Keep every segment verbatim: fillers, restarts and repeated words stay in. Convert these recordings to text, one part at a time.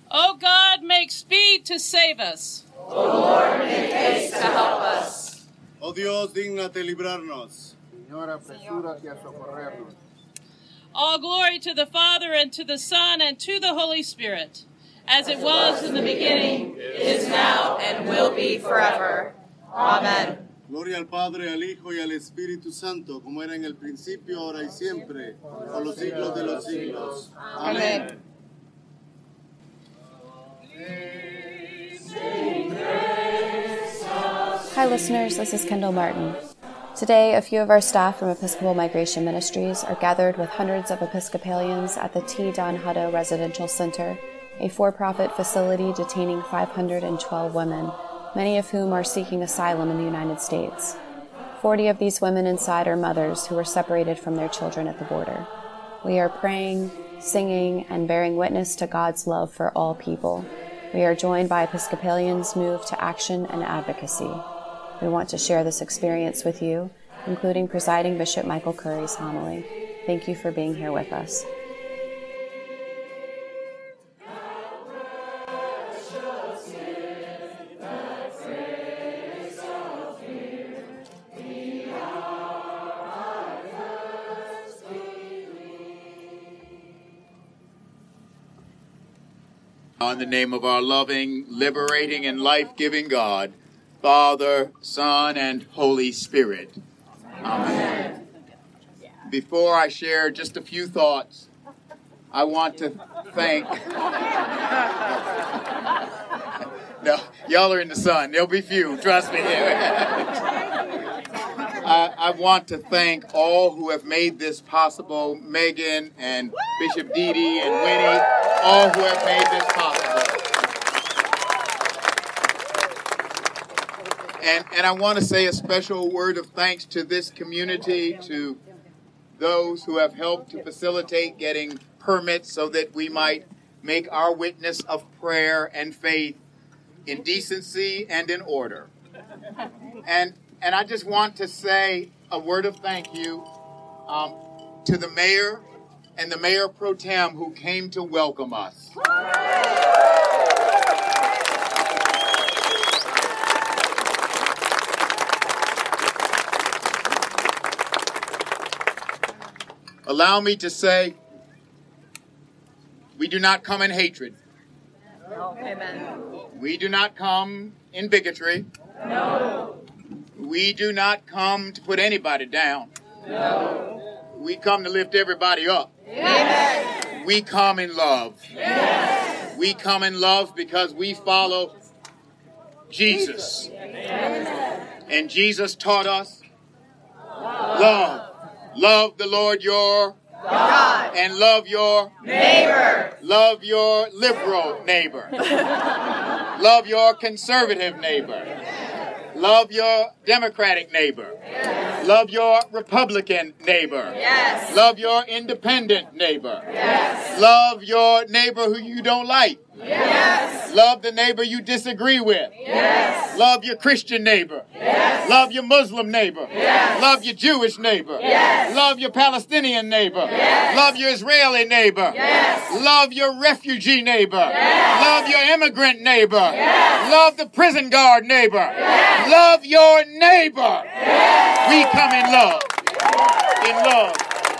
O God, make speed to save us. O Lord, make haste to help us. Oh Dios, dígnate librarnos. Señor, apresúrate a socorrernos. All glory to the Father, and to the Son, and to the Holy Spirit, as it was in the beginning, is now, and will be forever. Amen. Gloria al Padre, al Hijo y al Espíritu Santo, como era en el principio, ahora y siempre, por los siglos de los siglos. Amén. Hi listeners, this is Kendall Martin. Today, a few of our staff from Episcopal Migration Ministries are gathered with hundreds of Episcopalians at the T. Don Hutto Residential Center, a for-profit facility detaining five hundred twelve women, many of whom are seeking asylum in the United States. Forty of these women inside are mothers who were separated from their children at the border. We are praying, singing, and bearing witness to God's love for all people. We are joined by Episcopalians moved to action and advocacy. We want to share this experience with you, including presiding Bishop Michael Curry's homily. Thank you for being here with us. In the name of our loving, liberating, and life-giving God, Father, Son, and Holy Spirit. Amen. Before I share just a few thoughts, I want to thank... No, y'all are in the sun. There'll be few, trust me. I, I want to thank all who have made this possible, Megan and Bishop Dee Dee and Winnie, all who have made this possible. And, and I want to say a special word of thanks to this community, to those who have helped to facilitate getting permits so that we might make our witness of prayer and faith in decency and in order. And and I just want to say a word of thank you um, to the mayor and the mayor pro tem who came to welcome us. Allow me to say, we do not come in hatred. No. Amen. We do not come in bigotry. No. We do not come to put anybody down. No. We come to lift everybody up. Yes. We come in love. Yes. We come in love because we follow Jesus. Amen. And Jesus taught us love. Love the Lord your God. And love your neighbor. Love your liberal neighbor. Love your conservative neighbor. Love your Democratic neighbor. Yes. Love your Republican neighbor. Yes. Love your independent neighbor. Yes. Love your neighbor who you don't like. Yes. Love the neighbor you disagree with. Yes. Love your Christian neighbor. Yes. Love your Muslim neighbor. Yes. Love your Jewish neighbor. Yes. Love your Palestinian neighbor. Yes. Love your Israeli neighbor. Yes. Love your refugee neighbor. Yes. Love your immigrant neighbor. Yes. Love the prison guard neighbor. Yes. Love your neighbor. Yes. We come in love. In love.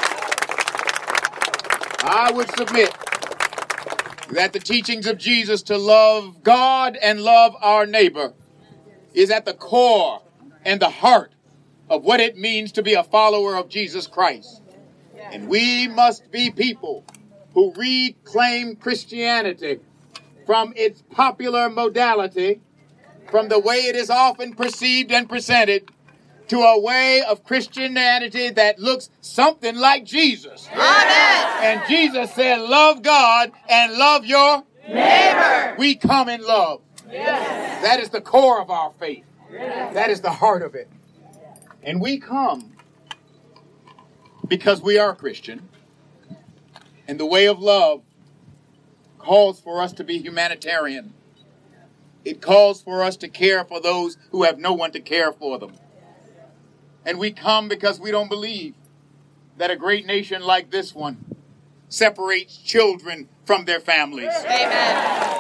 I would submit that the teachings of Jesus to love God and love our neighbor is at the core and the heart of what it means to be a follower of Jesus Christ. And we must be people who reclaim Christianity from its popular modality, from the way it is often perceived and presented, to a way of Christianity that looks something like Jesus. Amen. And Jesus said, love God and love your neighbor. We come in love. Yes. That is the core of our faith. Yes. That is the heart of it. And we come because we are Christian. And the way of love calls for us to be humanitarian. It calls for us to care for those who have no one to care for them. And we come because we don't believe that a great nation like this one separates children from their families. Amen.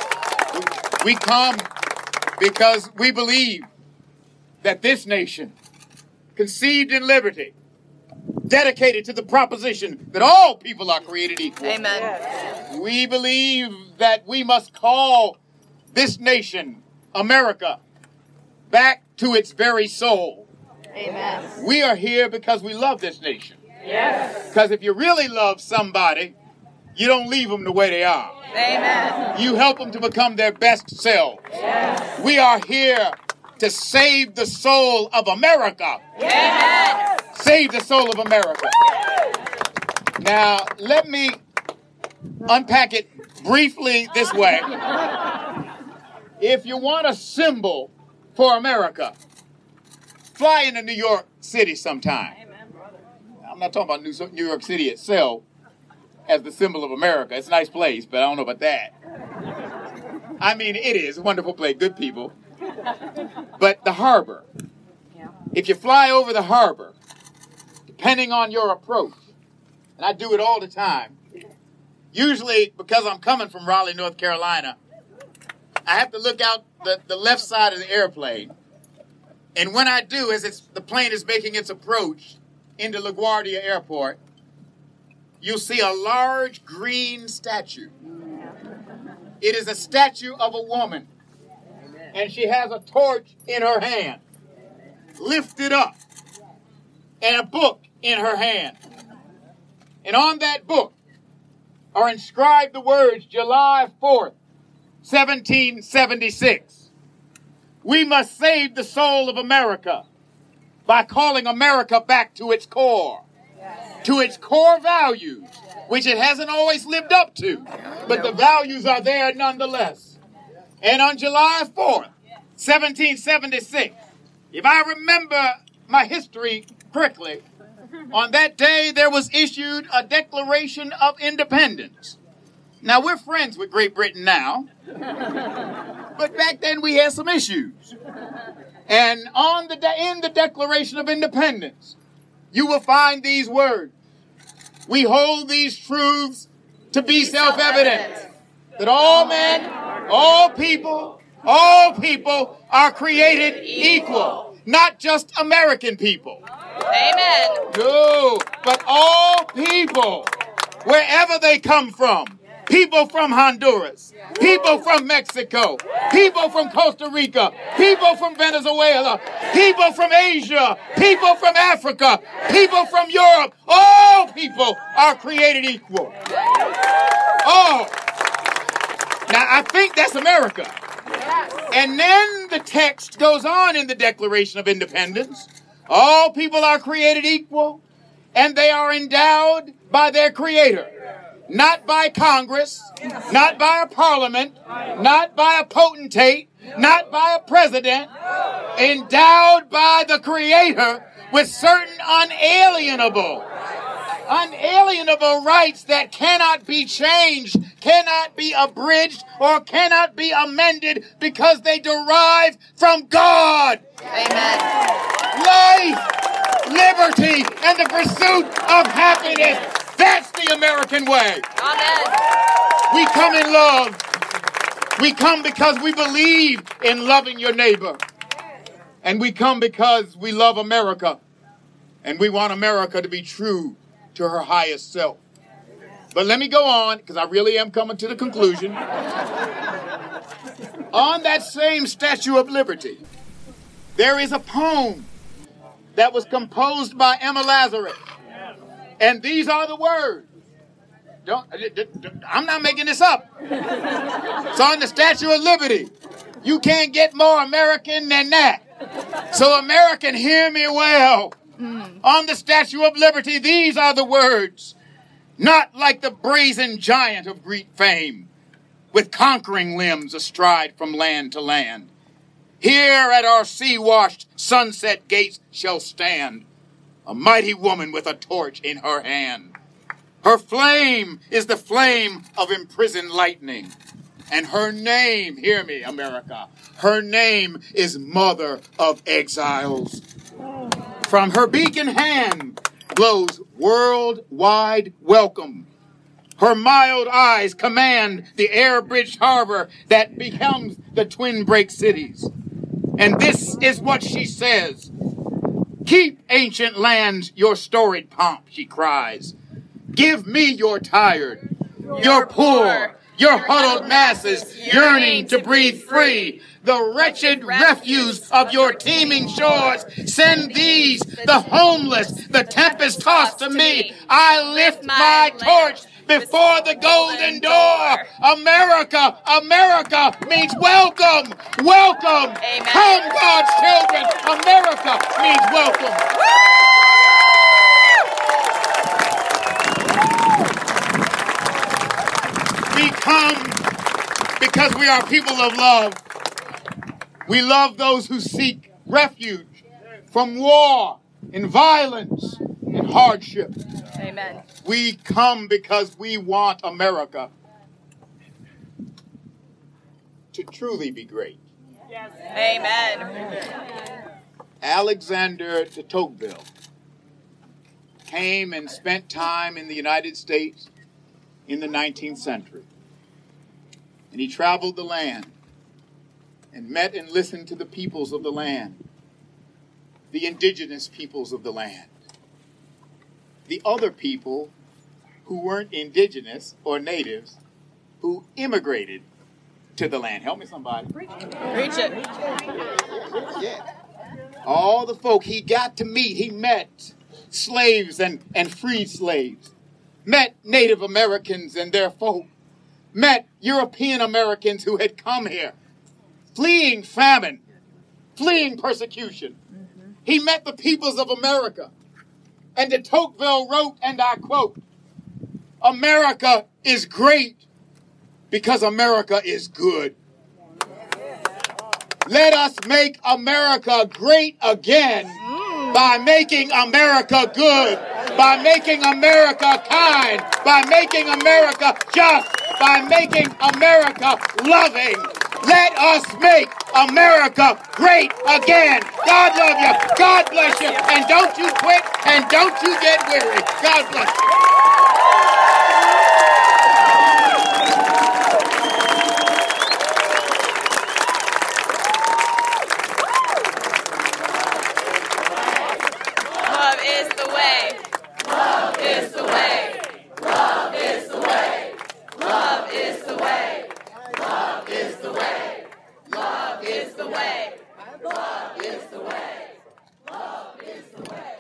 We come because we believe that this nation, conceived in liberty, dedicated to the proposition that all people are created equal. Amen. We believe that we must call this nation, America, back to its very soul. Amen. We are here because we love this nation. Yes. Because if you really love somebody, you don't leave them the way they are. Amen. You help them to become their best selves. Yes. We are here to save the soul of America. Amen. Save the soul of America. Now, let me unpack it briefly this way. If you want a symbol for America, fly into New York City sometime. I'm not talking about New New York City itself as the symbol of America. It's a nice place, but I don't know about that. I mean, it is a wonderful place, good people. But the harbor, if you fly over the harbor, depending on your approach, and I do it all the time, usually because I'm coming from Raleigh, North Carolina, I have to look out the, the left side of the airplane. And when I do, as it's, the plane is making its approach into LaGuardia Airport, you'll see a large green statue. It is a statue of a woman. And she has a torch in her hand, lifted up, and a book in her hand. And on that book are inscribed the words, July fourth, seventeen seventy-six. We must save the soul of America by calling America back to its core, to its core values, which it hasn't always lived up to, but the values are there nonetheless. And on July fourth, seventeen seventy-six, if I remember my history correctly, on that day there was issued a Declaration of Independence. Now, we're friends with Great Britain now, but back then we had some issues. And on the de- in the Declaration of Independence, you will find these words. We hold these truths to be self-evident, that all men, all people, all people are created equal, not just American people. Amen. No, but all people, wherever they come from. People from Honduras, people from Mexico, people from Costa Rica, people from Venezuela, people from Asia, people from Africa, people from Europe. All people are created equal. Oh, now I think that's America. And then the text goes on in the Declaration of Independence. All people are created equal, and they are endowed by their Creator. Not by Congress, not by a parliament, not by a potentate, not by a president, endowed by the Creator with certain unalienable, unalienable rights that cannot be changed, cannot be abridged, or cannot be amended because they derive from God. Amen. Life, liberty, and the pursuit of happiness. That's the American way. Amen. We come in love. We come because we believe in loving your neighbor. And we come because we love America. And we want America to be true to her highest self. But let me go on, because I really am coming to the conclusion. On that same Statue of Liberty, there is a poem that was composed by Emma Lazarus. And these are the words. Don't, I'm not making this up. It's on the Statue of Liberty. You can't get more American than that. So American, hear me well. Mm. On the Statue of Liberty, these are the words. Not like the brazen giant of Greek fame, with conquering limbs astride from land to land. Here at our sea-washed sunset gates shall stand a mighty woman with a torch in her hand. Her flame is the flame of imprisoned lightning. And her name, hear me, America, her name is Mother of Exiles. From her beacon hand glows worldwide welcome Her mild eyes command the air-bridged harbor that becomes the twin break cities. And this is what she says. Keep, ancient lands, your storied pomp, she cries. Give me your tired, your poor, your huddled masses yearning to breathe free. The wretched refuse of your teeming shores. Send these, the homeless, the tempest-tossed to me. I lift my torch before the golden door. America, America means welcome, welcome. Amen. Come, God's children. America means welcome. We come because we are people of love. We love those who seek refuge from war and violence and hardship. Amen. We come because we want America to truly be great. Amen. Alexander de Tocqueville came and spent time in the United States in the nineteenth century. And he traveled the land and met and listened to the peoples of the land, the indigenous peoples of the land, the other people who weren't indigenous or natives who immigrated to the land. Help me, somebody. Preach it. Yeah. All the folk he got to meet, he met slaves and, and freed slaves, met Native Americans and their folk, met European Americans who had come here, fleeing famine, fleeing persecution. Mm-hmm. He met the peoples of America. And de Tocqueville wrote, and I quote, America is great because America is good. Let us make America great again by making America good, by making America kind, by making America just, by making America loving. Let us make America great again. God love you. God bless you. And don't you quit and don't you get weary. God bless you. Love is the way. Love is the way. Love is the way. Love is the way. Love is the way. Love is the way. Love is the way. Love is the way.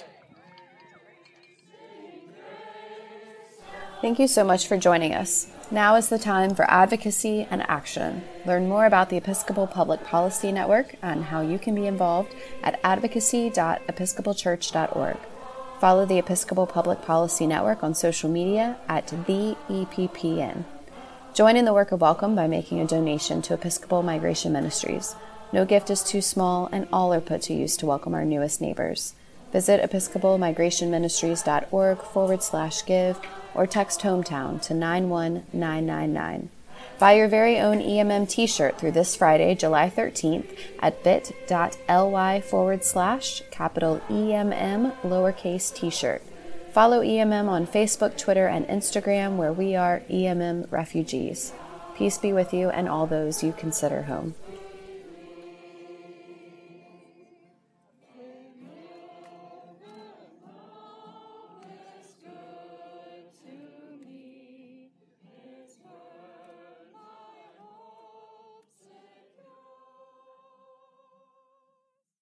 Thank you so much for joining us. Now is the time for advocacy and action. Learn more about the Episcopal Public Policy Network and how you can be involved at advocacy dot episcopal church dot org. Follow the Episcopal Public Policy Network on social media at the E P P N. Join in the work of welcome by making a donation to Episcopal Migration Ministries. No gift is too small, and all are put to use to welcome our newest neighbors. Visit episcopal migration ministries dot org forward slash give or text hometown to nine one nine nine nine. Buy your very own E M M t-shirt through this Friday, July thirteenth at bit.ly forward slash capital E M M lowercase t-shirt. Follow E M M on Facebook, Twitter, and Instagram, where we are E M M Refugees. Peace be with you and all those you consider home.